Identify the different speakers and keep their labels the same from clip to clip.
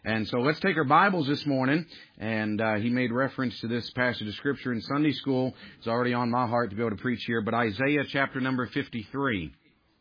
Speaker 1: And so let's take our Bibles this morning, and he made reference to this passage of Scripture in Sunday school. It's already on my heart to be able to preach here, but Isaiah chapter number 53.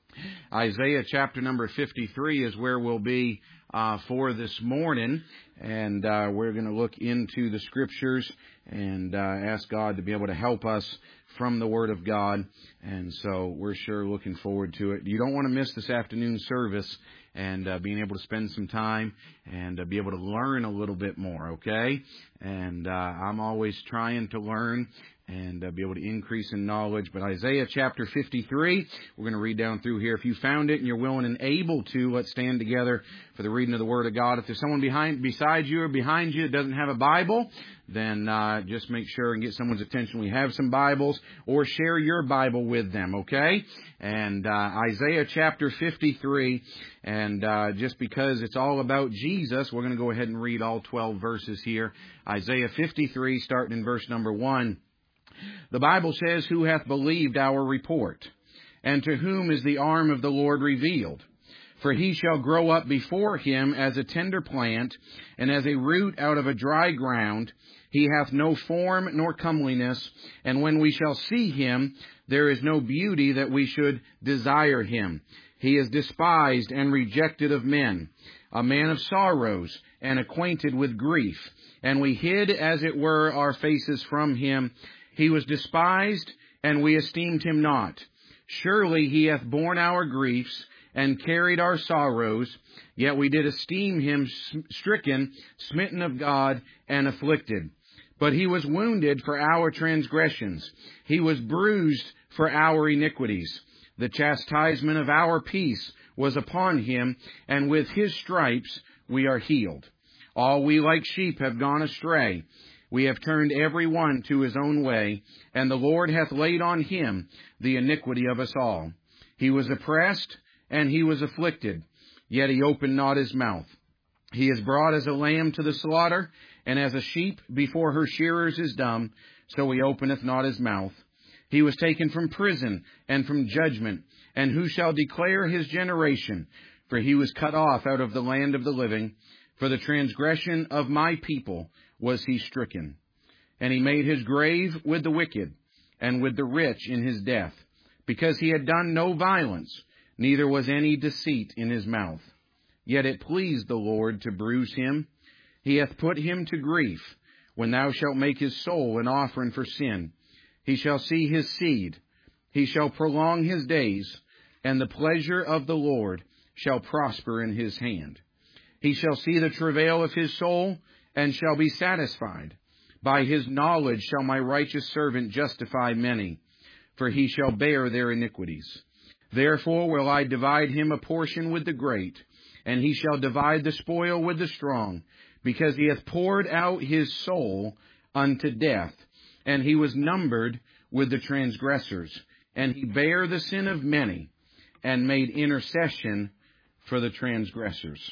Speaker 1: Isaiah chapter number 53 is where we'll be for this morning, and we're going to look into the Scriptures and ask God to be able to help us from the Word of God, and so we're sure looking forward to it. You don't want to miss this afternoon service and being able to spend some time and be able to learn a little bit more, okay? And I'm always trying to learn and be able to increase in knowledge. But Isaiah chapter 53, we're going to read down through here. If you found it and you're willing and able to, let's stand together for the reading of the Word of God. If there's someone beside you or behind you that doesn't have a Bible, then just make sure and get someone's attention. We have some Bibles, or share your Bible with them, okay? And Isaiah chapter 53, and just because it's all about Jesus, we're going to go ahead and read all 12 verses here. Isaiah 53, starting in verse number 1. The Bible says, "Who hath believed our report? And to whom is the arm of the Lord revealed? For he shall grow up before him as a tender plant, and as a root out of a dry ground. He hath no form nor comeliness, and when we shall see him, there is no beauty that we should desire him. He is despised and rejected of men, a man of sorrows, and acquainted with grief. And we hid, as it were, our faces from him. He was despised, and we esteemed him not. Surely he hath borne our griefs, and carried our sorrows. Yet we did esteem him stricken, smitten of God, and afflicted. But he was wounded for our transgressions. He was bruised for our iniquities. The chastisement of our peace was upon him, and with his stripes we are healed. All we like sheep have gone astray. We have turned every one to his own way, and the Lord hath laid on him the iniquity of us all. He was oppressed, and he was afflicted, yet he opened not his mouth. He is brought as a lamb to the slaughter, and as a sheep before her shearers is dumb, so he openeth not his mouth. He was taken from prison and from judgment, and who shall declare his generation? For he was cut off out of the land of the living. For the transgression of my people was he stricken. And he made his grave with the wicked, and with the rich in his death, because he had done no violence, neither was any deceit in his mouth. Yet it pleased the Lord to bruise him. He hath put him to grief. When thou shalt make his soul an offering for sin, he shall see his seed. He shall prolong his days, and the pleasure of the Lord shall prosper in his hand. He shall see the travail of his soul, and shall be satisfied. By his knowledge shall my righteous servant justify many, for he shall bear their iniquities. Therefore will I divide him a portion with the great, and he shall divide the spoil with the strong, because he hath poured out his soul unto death, and he was numbered with the transgressors. And he bare the sin of many, and made intercession for the transgressors."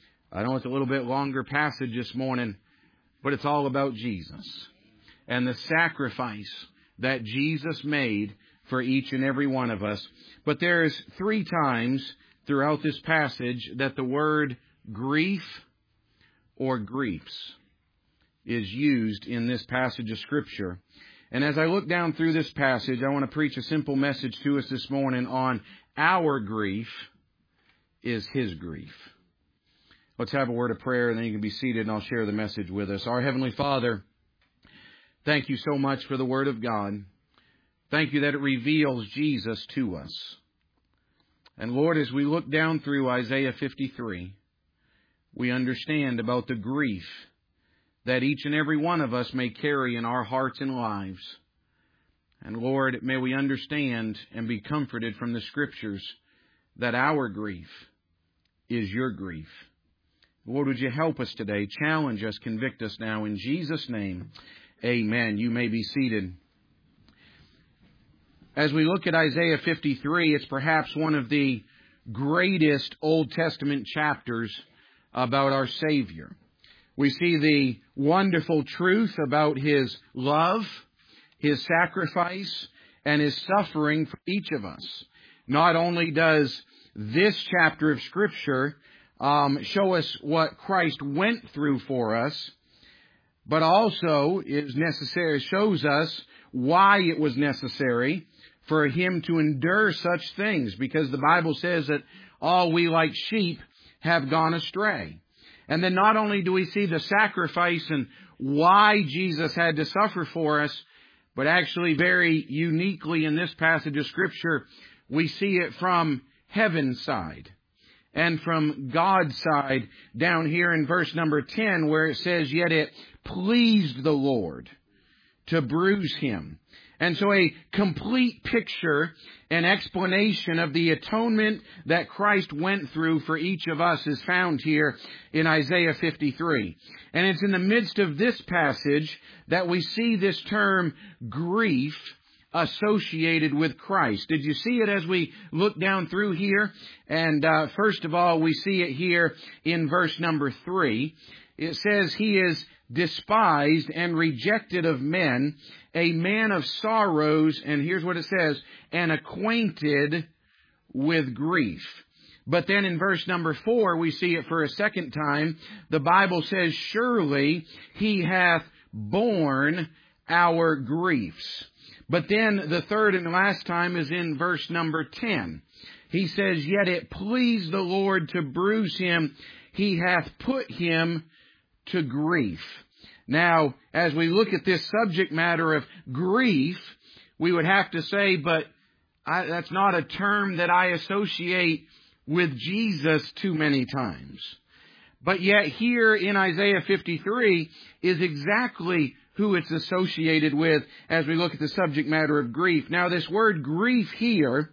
Speaker 1: I know it's a little bit longer passage this morning, but it's all about Jesus and the sacrifice that Jesus made for each and every one of us. But there's 3 times throughout this passage that the word grief or griefs is used in this passage of Scripture. And as I look down through this passage, I want to preach a simple message to us this morning on our grief is his grief. Let's have a word of prayer, and then you can be seated, and I'll share the message with us. Our Heavenly Father, thank you so much for the Word of God. Thank you that it reveals Jesus to us. And Lord, as we look down through Isaiah 53, we understand about the grief that each and every one of us may carry in our hearts and lives. And Lord, may we understand and be comforted from the Scriptures that our grief is your grief. Lord, would you help us today? Challenge us, convict us now. In Jesus' name, amen. You may be seated. As we look at Isaiah 53, it's perhaps one of the greatest Old Testament chapters about our Savior. We see the wonderful truth about his love, his sacrifice, and his suffering for each of us. Not only does this chapter of Scripture show us what Christ went through for us, but also is necessary, shows us why it was necessary for Him to endure such things, because the Bible says that all we like sheep have gone astray. And then not only do we see the sacrifice and why Jesus had to suffer for us, but actually very uniquely in this passage of Scripture, we see it from heaven's side and from God's side down here in verse number 10, where it says, "Yet it pleased the Lord to bruise Him." And so a complete picture and explanation of the atonement that Christ went through for each of us is found here in Isaiah 53. And it's in the midst of this passage that we see this term grief associated with Christ. Did you see it as we look down through here? And first of all, we see it here in verse number 3. It says, "He is despised and rejected of men, a man of sorrows," and here's what it says, "and acquainted with grief." But then in verse number 4, we see it for a second time. The Bible says, "Surely He hath borne our griefs." But then the third and last time is in verse number 10. He says, "Yet it pleased the Lord to bruise Him. He hath put Him to grief." Now, as we look at this subject matter of grief, we would have to say, but that's not a term that I associate with Jesus too many times. But yet here in Isaiah 53 is exactly who it's associated with as we look at the subject matter of grief. Now, this word grief here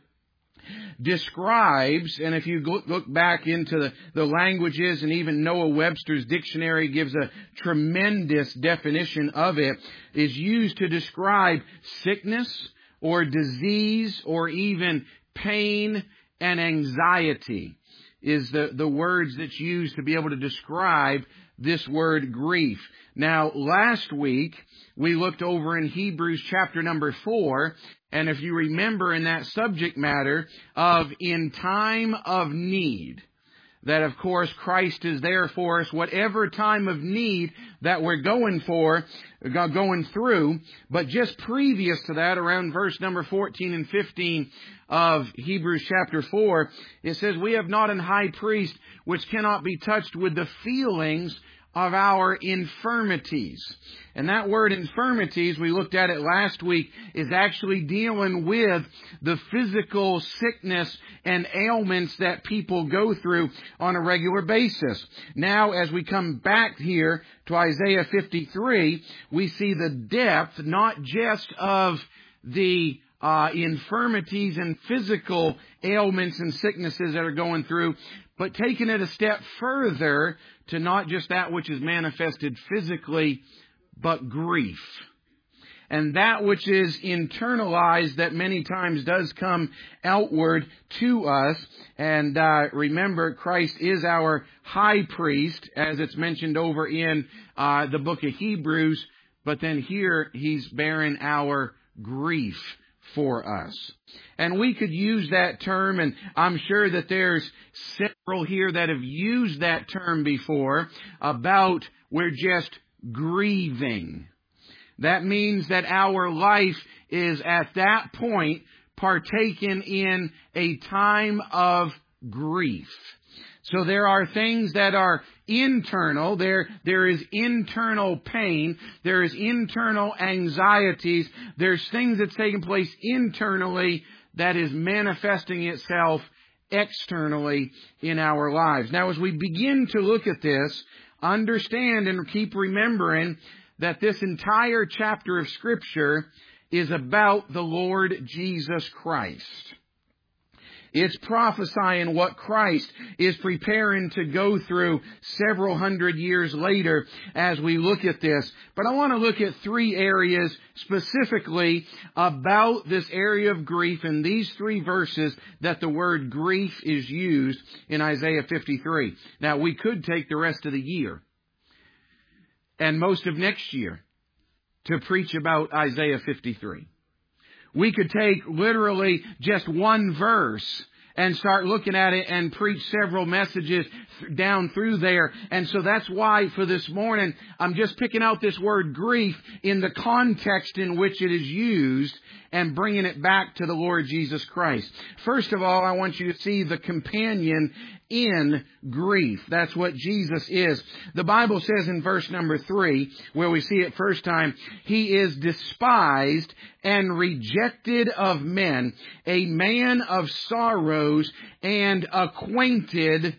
Speaker 1: describes, and if you look back into the languages, and even Noah Webster's dictionary gives a tremendous definition of it, is used to describe sickness or disease or even pain and anxiety is the words that's used to be able to describe this word grief. Now, last week, we looked over in Hebrews chapter number 4, and if you remember in that subject matter of in time of need, that of course Christ is there for us, whatever time of need that we're going through. But just previous to that, around verse number 14 and 15 of Hebrews chapter 4, it says, "We have not an high priest which cannot be touched with the feelings of our infirmities." And that word infirmities, we looked at it last week, is actually dealing with the physical sickness and ailments that people go through on a regular basis. Now, as we come back here to Isaiah 53, we see the depth not just of the infirmities and physical ailments and sicknesses that are going through, but taking it a step further to not just that which is manifested physically, but grief. And that which is internalized that many times does come outward to us. And remember, Christ is our high priest, as it's mentioned over in the book of Hebrews. But then here, He's bearing our grief for us. And we could use that term, and I'm sure that there's several here that have used that term before, about we're just grieving. That means that our life is at that point partaken in a time of grief. So there are things that are internal. There is internal pain. There is internal anxieties. There's things that's taking place internally that is manifesting itself externally in our lives. Now, as we begin to look at this, understand and keep remembering that this entire chapter of Scripture is about the Lord Jesus Christ. It's prophesying what Christ is preparing to go through several hundred years later as we look at this. But I want to look at three areas specifically about this area of grief in these three verses that the word grief is used in Isaiah 53. Now, we could take the rest of the year and most of next year to preach about Isaiah 53. We could take literally just one verse and start looking at it and preach several messages down through there. And so that's why for this morning, I'm just picking out this word grief in the context in which it is used and bringing it back to the Lord Jesus Christ. First of all, I want you to see the companion in grief. That's what Jesus is. The Bible says in verse number 3, where we see it first time, He is despised and rejected of men, a man of sorrows and acquainted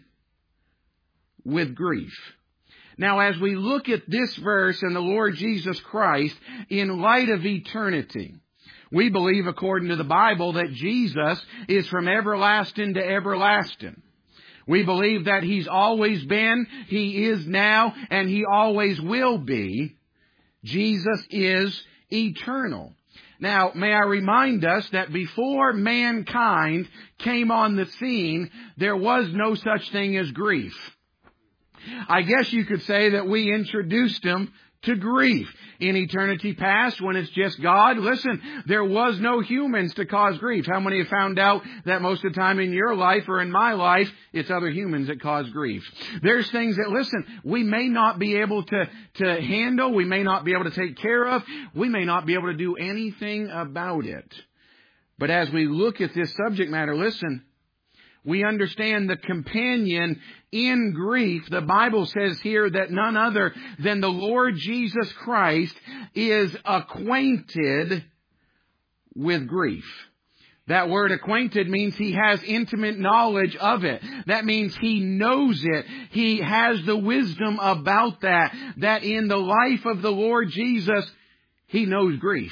Speaker 1: with grief. Now, as we look at this verse and the Lord Jesus Christ in light of eternity, we believe, according to the Bible, that Jesus is from everlasting to everlasting. We believe that He's always been, He is now, and He always will be. Jesus is eternal. Now, may I remind us that before mankind came on the scene, there was no such thing as grief. I guess you could say that we introduced Him to grief. In eternity past, when it's just God, listen, there was no humans to cause grief. How many have found out that most of the time in your life or in my life, it's other humans that cause grief? There's things that, listen, we may not be able to handle, we may not be able to take care of, we may not be able to do anything about it. But as we look at this subject matter, listen, we understand the companion in grief. The Bible says here that none other than the Lord Jesus Christ is acquainted with grief. That word acquainted means He has intimate knowledge of it. That means He knows it. He has the wisdom about that. That in the life of the Lord Jesus, He knows grief.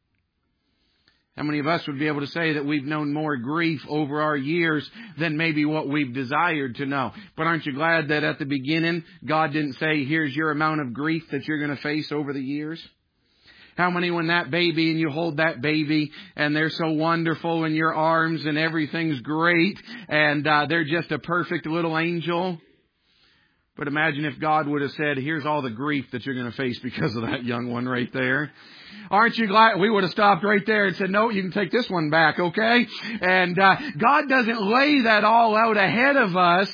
Speaker 1: How many of us would be able to say that we've known more grief over our years than maybe what we've desired to know? But aren't you glad that at the beginning, God didn't say, here's your amount of grief that you're going to face over the years? How many, when that baby and you hold that baby and they're so wonderful in your arms and everything's great and they're just a perfect little angel? But imagine if God would have said, here's all the grief that you're going to face because of that young one right there. Aren't you glad? We would have stopped right there and said, no, you can take this one back, okay? And God doesn't lay that all out ahead of us.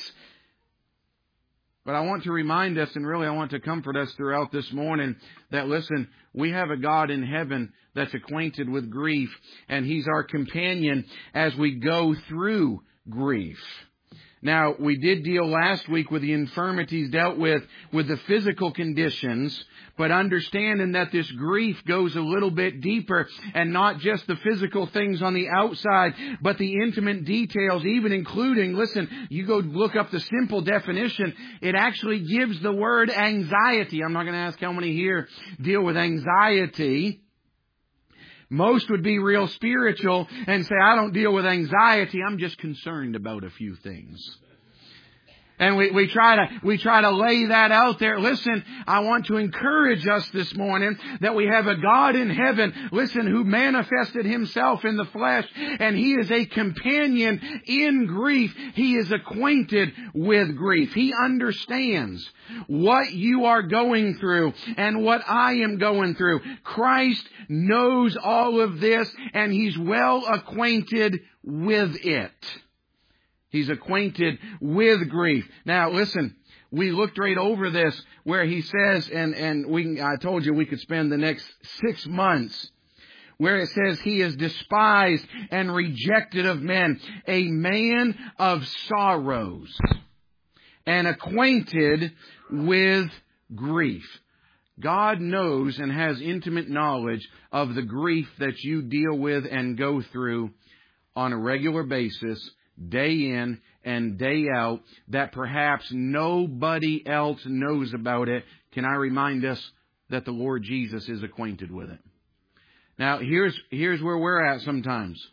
Speaker 1: But I want to remind us, and really I want to comfort us throughout this morning, that listen, we have a God in heaven that's acquainted with grief, and He's our companion as we go through grief. Now, we did deal last week with the infirmities dealt with the physical conditions, but understanding that this grief goes a little bit deeper and not just the physical things on the outside, but the intimate details, even including, listen, you go look up the simple definition, it actually gives the word anxiety. I'm not going to ask how many here deal with anxiety. Most would be real spiritual and say, I don't deal with anxiety. I'm just concerned about a few things. And we try to lay that out there. Listen, I want to encourage us this morning that we have a God in heaven, listen, who manifested Himself in the flesh, and He is a companion in grief. He is acquainted with grief. He understands what you are going through and what I am going through. Christ knows all of this, and He's well acquainted with it. He's acquainted with grief. Now, listen, we looked right over this where He says, I told you we could spend the next 6 months, where it says He is despised and rejected of men, a man of sorrows and acquainted with grief. God knows and has intimate knowledge of the grief that you deal with and go through on a regular basis, day in and day out, that perhaps nobody else knows about it. Can I remind us that the Lord Jesus is acquainted with it? Now, here's where we're at sometimes.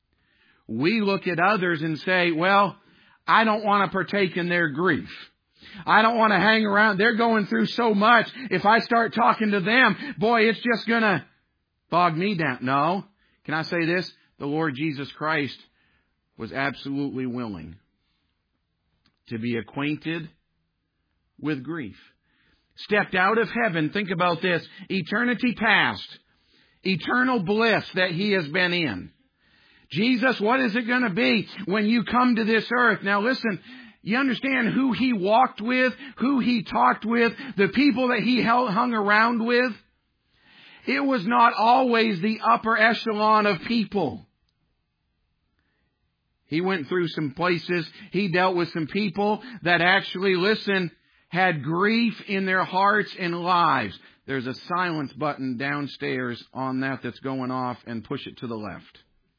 Speaker 1: We look at others and say, well, I don't want to partake in their grief. I don't want to hang around. They're going through so much. If I start talking to them, boy, it's just going to bog me down. No. Can I say this? The Lord Jesus Christ was absolutely willing to be acquainted with grief. Stepped out of heaven. Think about this. Eternity past. Eternal bliss that He has been in. Jesus, what is it going to be when you come to this earth? Now listen, you understand who He walked with, who He talked with, the people that He hung around with? It was not always the upper echelon of people. He went through some places, He dealt with some people that actually, listen, had grief in their hearts and lives. There's a silence button downstairs on that's going off, and push it to the left.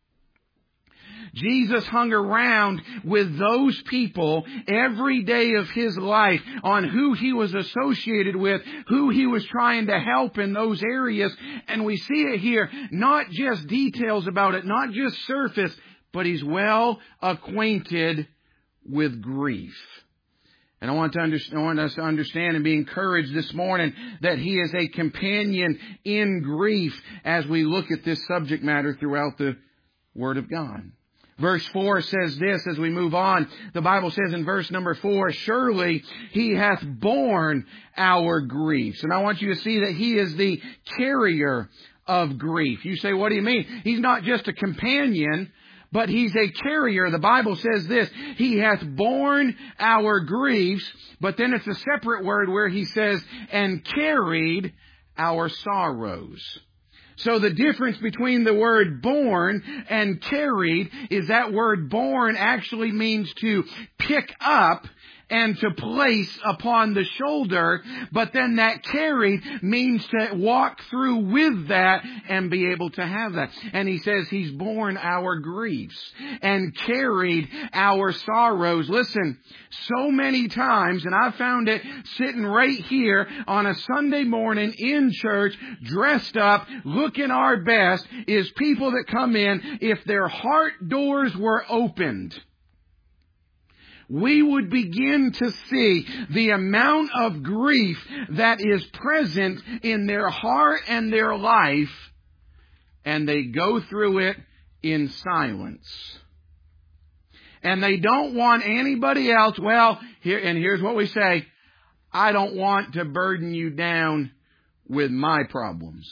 Speaker 1: Jesus hung around with those people every day of His life on who He was associated with, who He was trying to help in those areas. And we see it here, not just details about it, not just surface, but He's well acquainted with grief. And I want us to understand and be encouraged this morning that He is a companion in grief as we look at this subject matter throughout the Word of God. Verse 4 says this as we move on. The Bible says in verse number 4, surely He hath borne our griefs. And I want you to see that He is the carrier of grief. You say, what do you mean? He's not just a companion, but He's a carrier. The Bible says this, He hath borne our griefs, but then it's a separate word where He says, and carried our sorrows. So the difference between the word borne and carried is that word borne actually means to pick up and to place upon the shoulder, but then that carried means to walk through with that and be able to have that. And He says He's borne our griefs and carried our sorrows. Listen, so many times, and I found it sitting right here on a Sunday morning in church, dressed up, looking our best, is people that come in, if their heart doors were opened, we would begin to see the amount of grief that is present in their heart and their life, and they go through it in silence. And they don't want anybody else, here's what we say, I don't want to burden you down with my problems.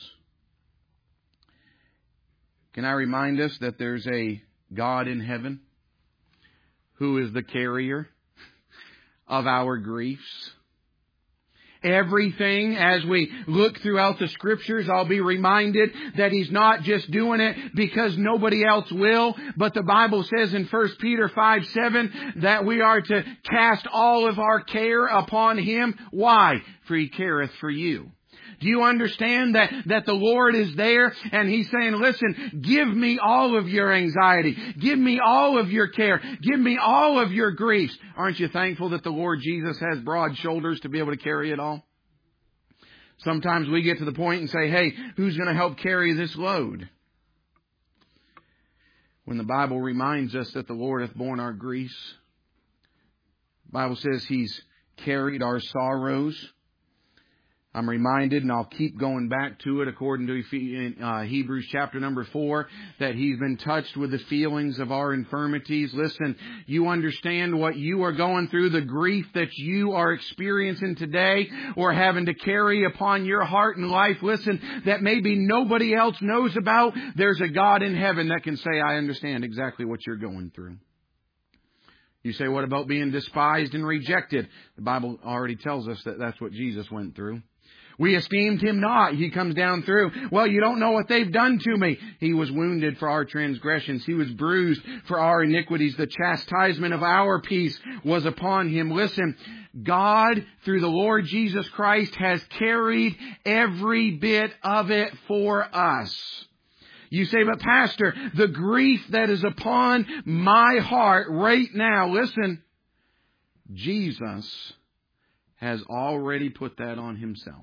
Speaker 1: Can I remind us that there's a God in heaven who is the carrier of our griefs? Everything, as we look throughout the Scriptures, I'll be reminded that He's not just doing it because nobody else will, but the Bible says in 1 Peter 5:7 that we are to cast all of our care upon Him. Why? For He careth for you. Do you understand that the Lord is there and He's saying, listen, give me all of your anxiety. Give me all of your care. Give me all of your griefs. Aren't you thankful that the Lord Jesus has broad shoulders to be able to carry it all? Sometimes we get to the point and say, hey, who's going to help carry this load? When the Bible reminds us that the Lord hath borne our griefs, the Bible says He's carried our sorrows. I'm reminded, and I'll keep going back to it according to Hebrews chapter number 4, that He's been touched with the feelings of our infirmities. Listen, you understand what you are going through, the grief that you are experiencing today or having to carry upon your heart and life. Listen, that maybe nobody else knows about. There's a God in heaven that can say, I understand exactly what you're going through. You say, what about being despised and rejected? The Bible already tells us that that's what Jesus went through. We esteemed Him not. He comes down through. Well, you don't know what they've done to me. He was wounded for our transgressions. He was bruised for our iniquities. The chastisement of our peace was upon Him. Listen, God, through the Lord Jesus Christ, has carried every bit of it for us. You say, but Pastor, the grief that is upon my heart right now, listen, Jesus has already put that on Himself.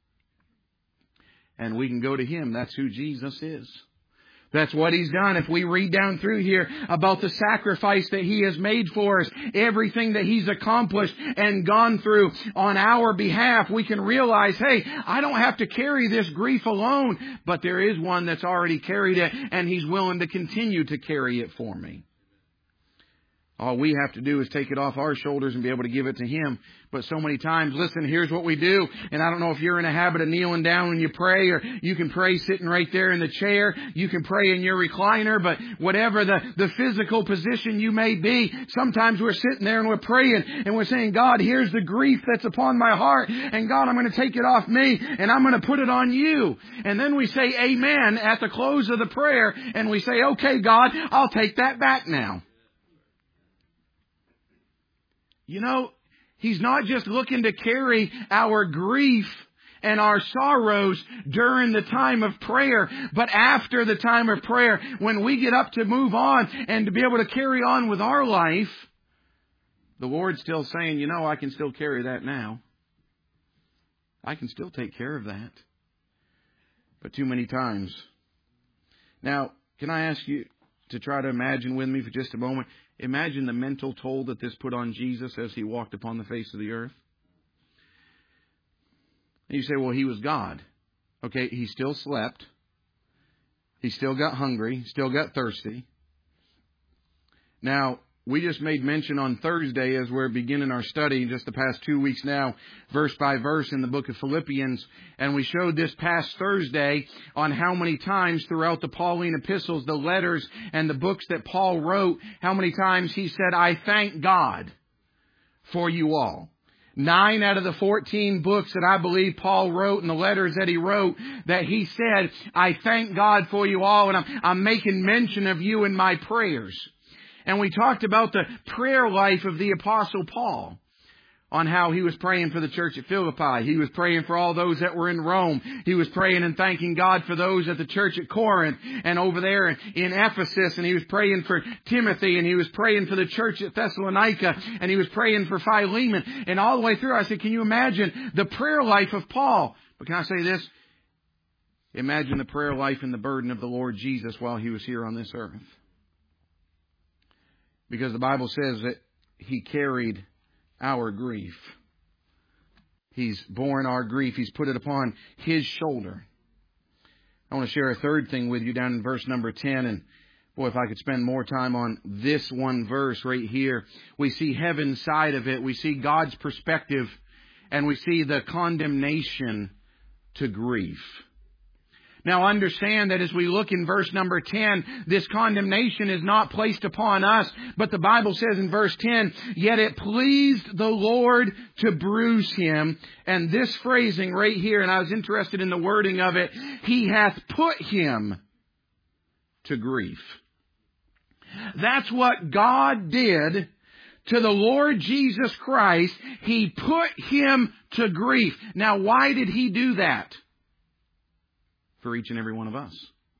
Speaker 1: And we can go to Him. That's who Jesus is. That's what He's done. If we read down through here about the sacrifice that He has made for us, everything that He's accomplished and gone through on our behalf, we can realize, hey, I don't have to carry this grief alone, but there is one that's already carried it, and He's willing to continue to carry it for me. All we have to do is take it off our shoulders and be able to give it to Him. But so many times, listen, here's what we do. And I don't know if you're in a habit of kneeling down when you pray, or you can pray sitting right there in the chair. You can pray in your recliner, but whatever the physical position you may be, sometimes we're sitting there and we're praying and we're saying, God, here's the grief that's upon my heart. And God, I'm going to take it off me and I'm going to put it on you. And then we say amen at the close of the prayer and we say, okay, God, I'll take that back now. You know, He's not just looking to carry our grief and our sorrows during the time of prayer, but after the time of prayer, when we get up to move on and to be able to carry on with our life, the Lord's still saying, you know, I can still carry that now. I can still take care of that. But too many times. Now, can I ask you to try to imagine with me for just a moment? Imagine the mental toll that this put on Jesus as He walked upon the face of the earth. And you say, well, He was God. Okay, He still slept. He still got hungry. Still got thirsty. Now, we just made mention on Thursday as we're beginning our study, just the past 2 weeks now, verse by verse in the book of Philippians. And we showed this past Thursday on how many times throughout the Pauline epistles, the letters and the books that Paul wrote, how many times he said, I thank God for you all. 9 out of the 14 books that I believe Paul wrote and the letters that he wrote, that he said, I thank God for you all, and I'm making mention of you in my prayers. And we talked about the prayer life of the Apostle Paul, on how he was praying for the church at Philippi. He was praying for all those that were in Rome. He was praying and thanking God for those at the church at Corinth and over there in Ephesus. And he was praying for Timothy, and he was praying for the church at Thessalonica, and he was praying for Philemon. And all the way through, I said, can you imagine the prayer life of Paul? But can I say this? Imagine the prayer life and the burden of the Lord Jesus while He was here on this earth. Because the Bible says that He carried our grief. He's borne our grief. He's put it upon His shoulder. I want to share a third thing with you down in verse number 10. And boy, if I could spend more time on this one verse right here. We see heaven's side of it. We see God's perspective. And we see the condemnation to grief. Now understand that as we look in verse number 10, this condemnation is not placed upon us, but the Bible says in verse 10, yet it pleased the Lord to bruise Him. And this phrasing right here, and I was interested in the wording of it, He hath put Him to grief. That's what God did to the Lord Jesus Christ. He put Him to grief. Now why did He do that? For each and every one of us.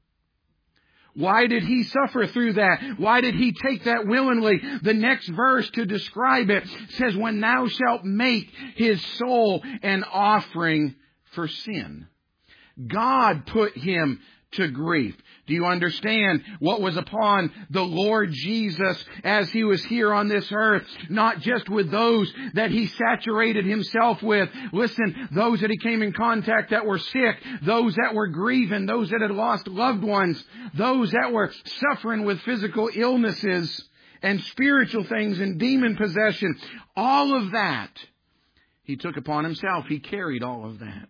Speaker 1: Why did He suffer through that? Why did He take that willingly? The next verse to describe it says, when thou shalt make His soul an offering for sin. God put Him to grief. Do you understand what was upon the Lord Jesus as He was here on this earth? Not just with those that He saturated Himself with. Listen, those that He came in contact that were sick, those that were grieving, those that had lost loved ones, those that were suffering with physical illnesses and spiritual things and demon possession. All of that He took upon Himself. He carried all of that.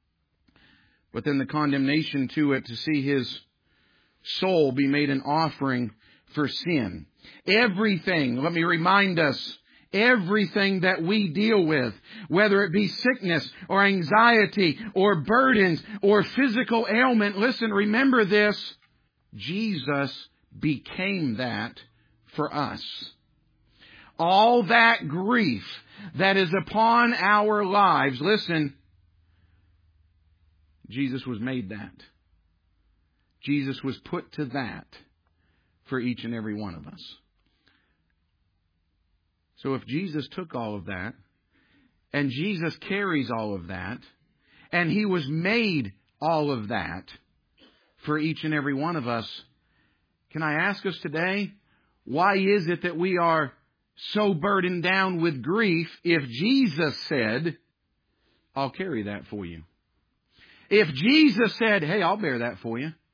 Speaker 1: But then the condemnation to it, to see His soul be made an offering for sin. Everything, let me remind us, everything that we deal with, whether it be sickness or anxiety or burdens or physical ailment, listen, remember this, Jesus became that for us. All that grief that is upon our lives, listen, Jesus was made that. Jesus was put to that for each and every one of us. So if Jesus took all of that, and Jesus carries all of that, and He was made all of that for each and every one of us, can I ask us today, why is it that we are so burdened down with grief if Jesus said, I'll carry that for you? If Jesus said, hey, I'll bear that for you.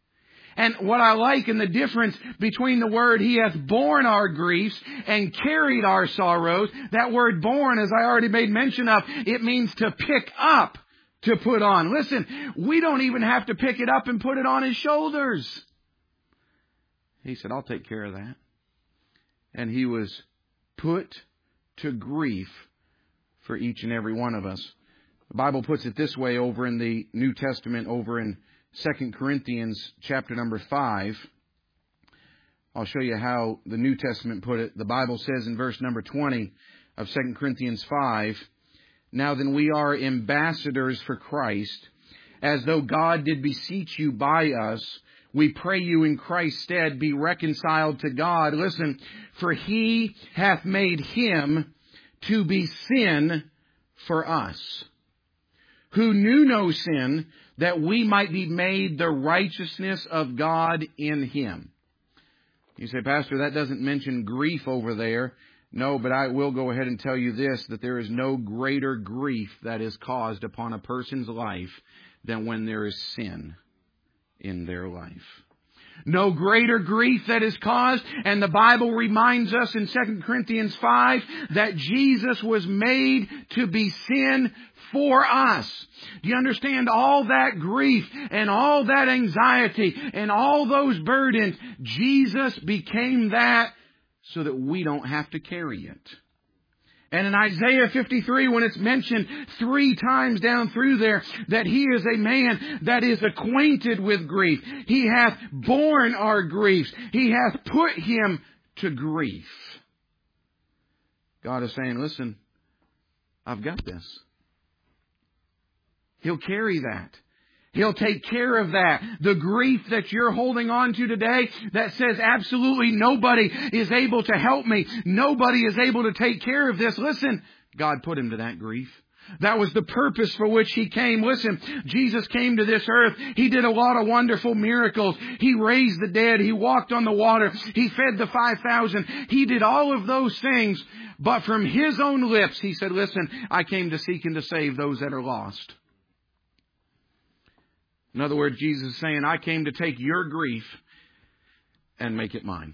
Speaker 1: And what I like in the difference between the word He hath borne our griefs and carried our sorrows, that word borne, as I already made mention of, it means to pick up, to put on. Listen, we don't even have to pick it up and put it on His shoulders. He said, I'll take care of that. And He was put to grief for each and every one of us. The Bible puts it this way over in the New Testament, over in 2 Corinthians chapter number 5. I'll show you how the New Testament put it. The Bible says in verse number 20 of 2 Corinthians 5, Now then we are ambassadors for Christ, as though God did beseech you by us. We pray you in Christ's stead, be reconciled to God. Listen, for He hath made Him to be sin for us, who knew no sin, that we might be made the righteousness of God in Him. You say, Pastor, that doesn't mention grief over there. No, but I will go ahead and tell you this, that there is no greater grief that is caused upon a person's life than when there is sin in their life. No greater grief that is caused, and the Bible reminds us in 2 Corinthians 5 that Jesus was made to be sin for us. Do you understand all that grief and all that anxiety and all those burdens? Jesus became that so that we don't have to carry it. And in Isaiah 53, when it's mentioned 3 times down through there that He is a man that is acquainted with grief. He hath borne our griefs. He hath put Him to grief. God is saying, listen, I've got this. He'll carry that. He'll take care of that. The grief that you're holding on to today that says absolutely nobody is able to help me. Nobody is able to take care of this. Listen, God put Him to that grief. That was the purpose for which He came. Listen, Jesus came to this earth. He did a lot of wonderful miracles. He raised the dead. He walked on the water. He fed the 5,000. He did all of those things. But from His own lips, He said, listen, I came to seek and to save those that are lost. In other words, Jesus is saying, I came to take your grief and make it mine.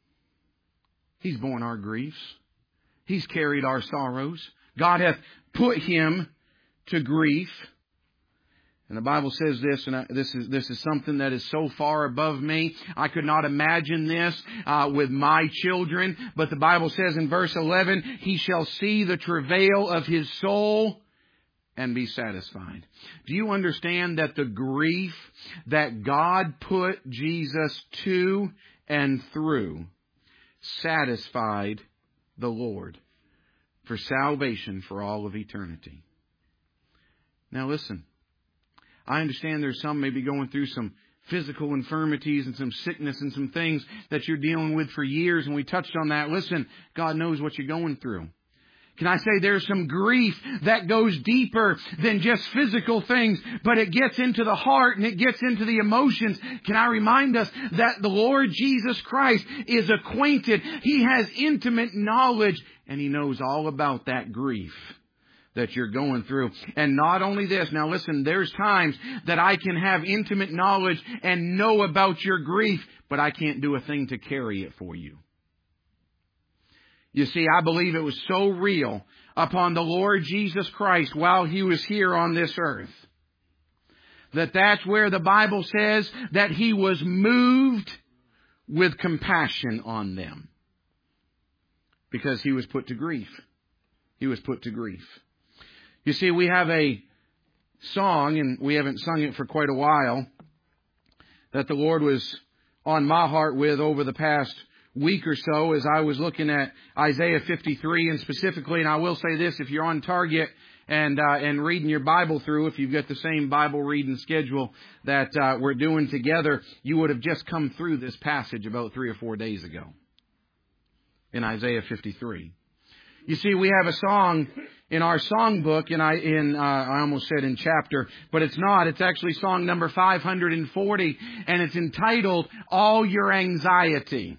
Speaker 1: He's borne our griefs. He's carried our sorrows. God hath put Him to grief. And the Bible says this, and this is something that is so far above me. I could not imagine this with my children. But the Bible says in verse 11, He shall see the travail of His soul and be satisfied. Do you understand that the grief that God put Jesus to and through satisfied the Lord for salvation for all of eternity? Now listen, I understand there's some maybe going through some physical infirmities and some sickness and some things that you're dealing with for years, and we touched on that. Listen, God knows what you're going through. Can I say there's some grief that goes deeper than just physical things, but it gets into the heart and it gets into the emotions. Can I remind us that the Lord Jesus Christ is acquainted. He has intimate knowledge, and He knows all about that grief that you're going through. And not only this, now listen, there's times that I can have intimate knowledge and know about your grief, but I can't do a thing to carry it for you. You see, I believe it was so real upon the Lord Jesus Christ while He was here on this earth, that's where the Bible says that He was moved with compassion on them, because He was put to grief. He was put to grief. You see, we have a song, and we haven't sung it for quite a while, that the Lord was on my heart with over the past week or so as I was looking at Isaiah 53, and specifically, and I will say this, if you're on target and reading your Bible through, if you've got the same Bible reading schedule that we're doing together, you would have just come through this passage about 3 or 4 days ago in Isaiah 53. You see, we have a song in our songbook, and I almost said in chapter, but it's not. It's actually song number 540, and it's entitled, All Your Anxiety.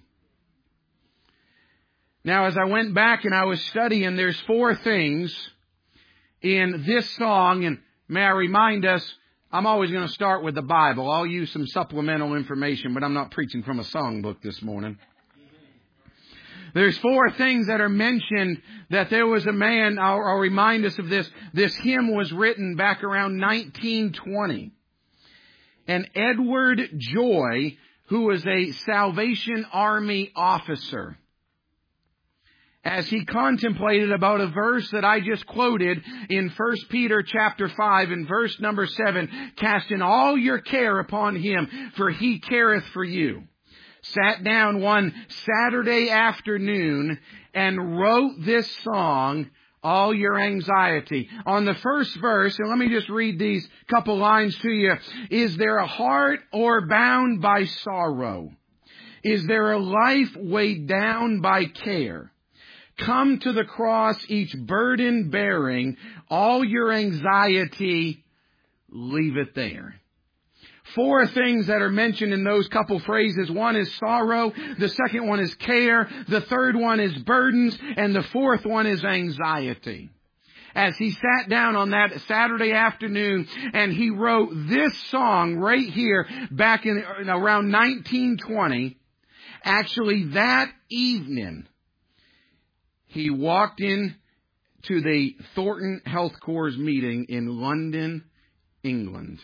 Speaker 1: Now, as I went back and I was studying, there's 4 things in this song, and may I remind us, I'm always going to start with the Bible. I'll use some supplemental information, but I'm not preaching from a songbook this morning. There's 4 things that are mentioned that there was a man, I'll remind us of this. This hymn was written back around 1920. And Edward Joy, who was a Salvation Army officer, as he contemplated about a verse that I just quoted in 1 Peter chapter 5 and verse number 7, casting all your care upon Him, for He careth for you, sat down one Saturday afternoon and wrote this song, All Your Anxiety. On the first verse, and let me just read these couple lines to you. Is there a heart o'erbound by sorrow? Is there a life weighed down by care? Come to the cross, each burden bearing, all your anxiety, leave it there. 4 things that are mentioned in those couple phrases. One is sorrow. The second one is care. The third one is burdens. And the fourth one is anxiety. As he sat down on that Saturday afternoon and he wrote this song right here back in around 1920, actually that evening, he walked in to the Thornton Health Corps meeting in London, England,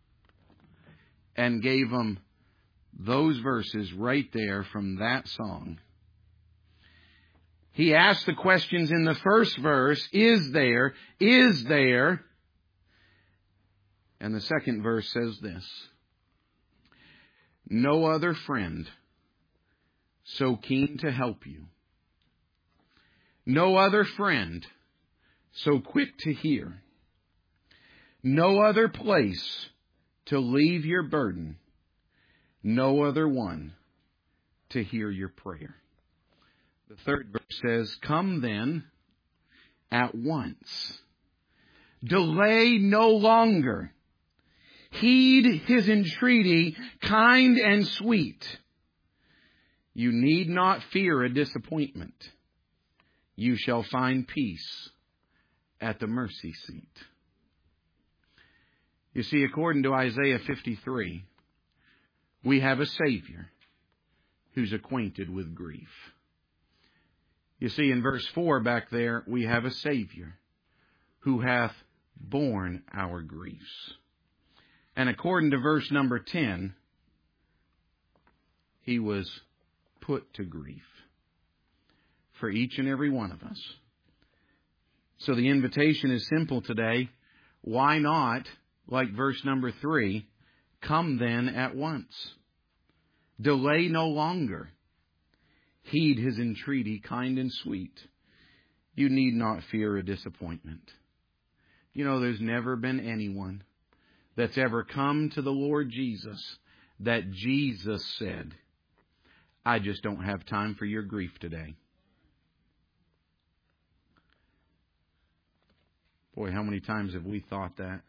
Speaker 1: and gave them those verses right there from that song. He asked the questions in the first verse, is there? And the second verse says this, no other friend so keen to help you. No other friend so quick to hear. No other place to leave your burden. No other one to hear your prayer. The third verse says, come then at once. Delay no longer. Heed His entreaty, kind and sweet. You need not fear a disappointment. You shall find peace at the mercy seat. You see, according to Isaiah 53, we have a Savior who's acquainted with grief. You see, in verse 4 back there, we have a Savior who hath borne our griefs. And according to verse number 10, He was put to grief for each and every one of us. So the invitation is simple today. Why not, like verse number 3, come then at once. Delay no longer. Heed His entreaty, kind and sweet. You need not fear a disappointment. You know, there's never been anyone that's ever come to the Lord Jesus that Jesus said, I just don't have time for your grief today. Boy, how many times have we thought that?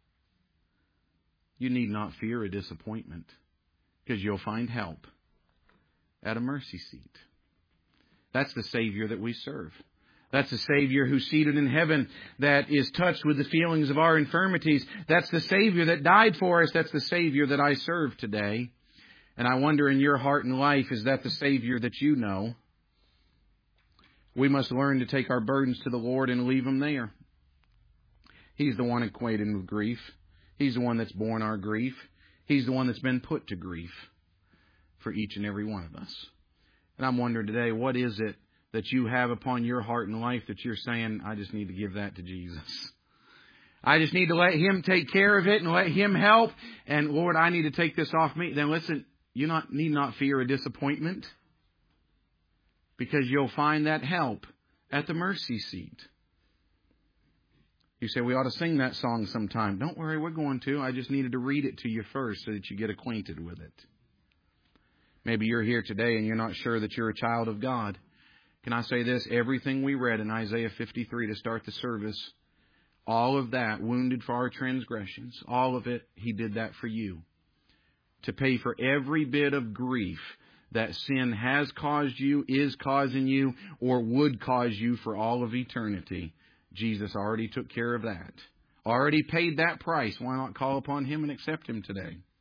Speaker 1: You need not fear a disappointment, because you'll find help at a mercy seat. That's the Savior that we serve. That's the Savior who's seated in heaven, that is touched with the feelings of our infirmities. That's the Savior that died for us. That's the Savior that I serve today. And I wonder, in your heart and life, is that the Savior that you know? We must learn to take our burdens to the Lord and leave them there. He's the one acquainted with grief. He's the one that's borne our grief. He's the one that's been put to grief for each and every one of us. And I'm wondering today, what is it that you have upon your heart and life that you're saying, I just need to give that to Jesus. I just need to let Him take care of it and let Him help. And Lord, I need to take this off me. Then listen, you need not fear a disappointment, because you'll find that help at the mercy seat. You say, we ought to sing that song sometime. Don't worry, we're going to. I just needed to read it to you first so that you get acquainted with it. Maybe you're here today and you're not sure that you're a child of God. Can I say this? Everything we read in Isaiah 53 to start the service, all of that, wounded for our transgressions, all of it, He did that for you. To pay for every bit of grief that sin has caused you, is causing you, or would cause you for all of eternity. Jesus already took care of that already paid that price. Why not call upon Him and accept Him today?